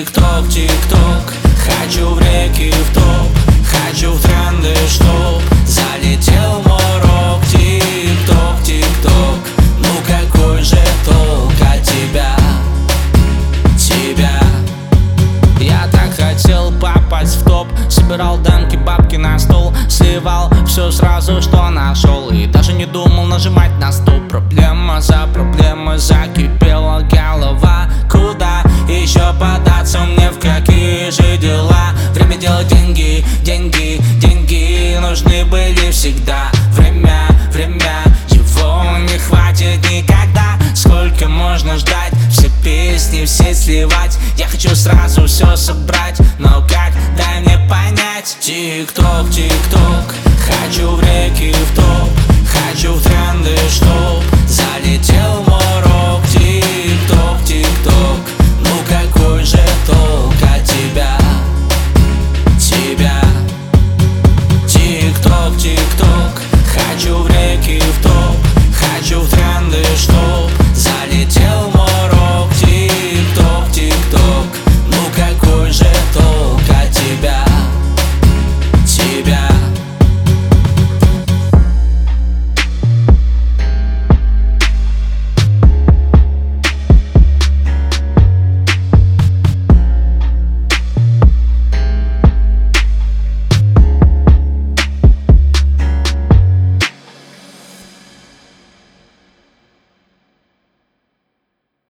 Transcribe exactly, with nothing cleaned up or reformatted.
Тик-ток, тик-ток, хочу в реки в топ, хочу в тренды, чтоб залетел мой рок. Тик-ток, тик-ток, ну какой же толк от тебя, тебя. Я так хотел попасть в топ, собирал демки, бабки на стол, сливал все сразу, что нашел, и даже не думал нажимать на стоп. Проблема за проблемой закипела голова. Куда еще податься мне, в какие же дела? Время делать деньги, деньги, деньги нужны были всегда. Время, время, его не хватит никогда. Сколько можно ждать, все песни, все сливать? Я хочу сразу все собрать, но как, дай мне понять. Тик-ток, тик-ток, хочу в реки в топ, хочу в тренды, чтоб залетел мой